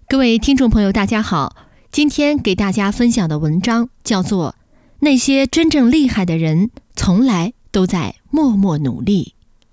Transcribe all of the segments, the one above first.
各位听众朋友大家好，今天给大家分享的文章叫做《那些真正厉害的人从来都在默默努力》。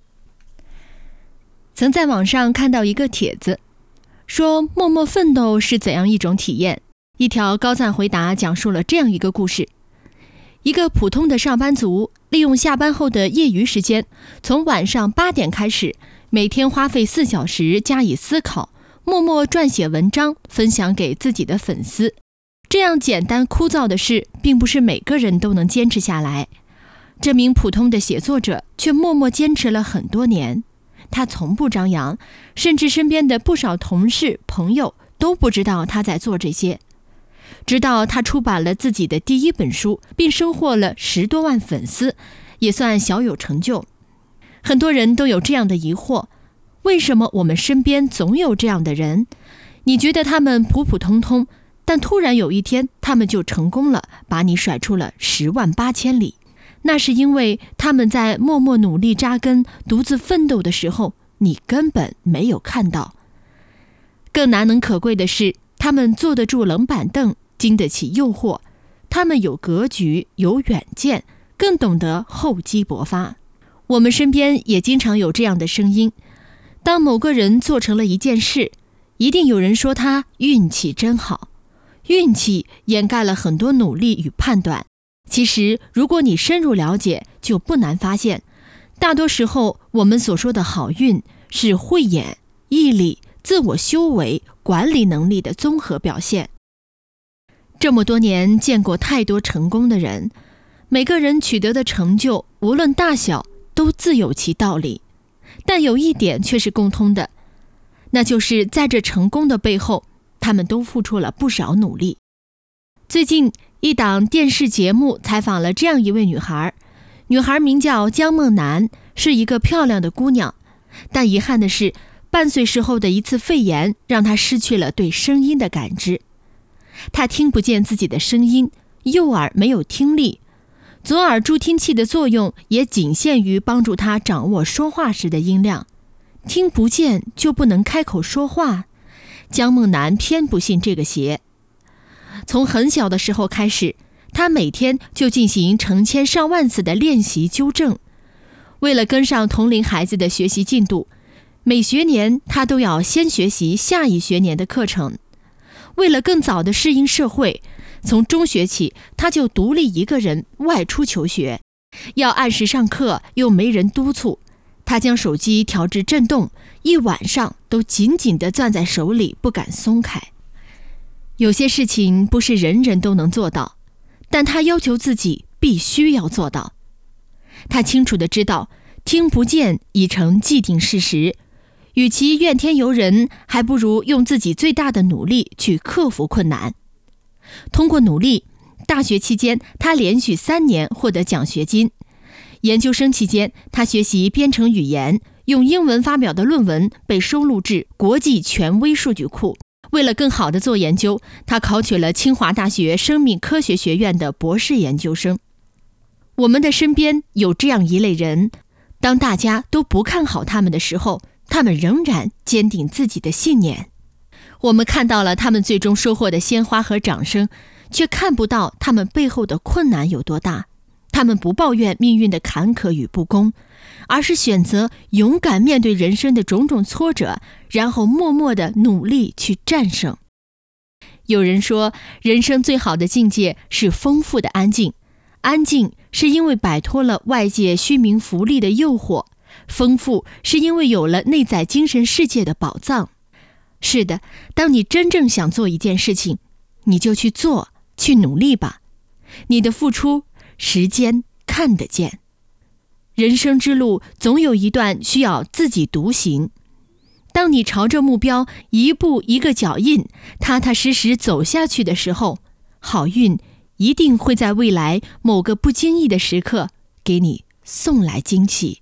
曾在网上看到一个帖子，说默默奋斗是怎样一种体验。一条高赞回答讲述了这样一个故事：一个普通的上班族利用下班后的业余时间，从晚上8点开始，每天花费4小时加以思考，默默撰写文章，分享给自己的粉丝。这样简单枯燥的事，并不是每个人都能坚持下来。这名普通的写作者却默默坚持了很多年。他从不张扬，甚至身边的不少同事朋友都不知道他在做这些。直到他出版了自己的第1本书，并收获了10多万粉丝，也算小有成就。很多人都有这样的疑惑：为什么我们身边总有这样的人？你觉得他们普普通通，但突然有一天他们就成功了，把你甩出了10万8千里。那是因为他们在默默努力扎根、独自奋斗的时候，你根本没有看到。更难能可贵的是，他们坐得住冷板凳，经得起诱惑。他们有格局，有远见，更懂得厚积薄发。我们身边也经常有这样的声音：当某个人做成了一件事，一定有人说他运气真好。运气掩盖了很多努力与判断。其实如果你深入了解，就不难发现，大多时候我们所说的好运是慧眼、毅力、自我修为、管理能力的综合表现。这么多年见过太多成功的人，每个人取得的成就无论大小都自有其道理，但有一点却是共通的，那就是在这成功的背后，他们都付出了不少努力。最近一档电视节目采访了这样一位女孩，女孩名叫姜梦楠，是一个漂亮的姑娘，但遗憾的是，半岁时候的一次肺炎让她失去了对声音的感知。她听不见自己的声音，右耳没有听力，左耳助听器的作用也仅限于帮助她掌握说话时的音量。听不见就不能开口说话，姜梦楠偏不信这个邪。从很小的时候开始，他每天就进行成千上万次的练习纠正。为了跟上同龄孩子的学习进度，每学年他都要先学习下一学年的课程。为了更早的适应社会，从中学起他就独立一个人外出求学，要按时上课又没人督促，他将手机调至震动，一晚上都紧紧地攥在手里，不敢松开。有些事情不是人人都能做到，但他要求自己必须要做到。他清楚地知道，听不见已成既定事实，与其怨天尤人，还不如用自己最大的努力去克服困难。通过努力，大学期间他连续3年获得奖学金，研究生期间他学习编程语言，用英文发表的论文被收录至国际权威数据库。为了更好地做研究，他考取了清华大学生命科学学院的博士研究生。我们的身边有这样一类人，当大家都不看好他们的时候，他们仍然坚定自己的信念。我们看到了他们最终收获的鲜花和掌声，却看不到他们背后的困难有多大。他们不抱怨命运的坎坷与不公，而是选择勇敢面对人生的种种挫折，然后默默地努力去战胜。有人说，人生最好的境界是丰富的安静。安静是因为摆脱了外界虚名浮利的诱惑，丰富是因为有了内在精神世界的宝藏。是的，当你真正想做一件事情，你就去做，去努力吧。你的付出，时间看得见。人生之路总有一段需要自己独行。当你朝着目标一步一个脚印，踏踏实实走下去的时候，好运一定会在未来某个不经意的时刻给你送来惊喜。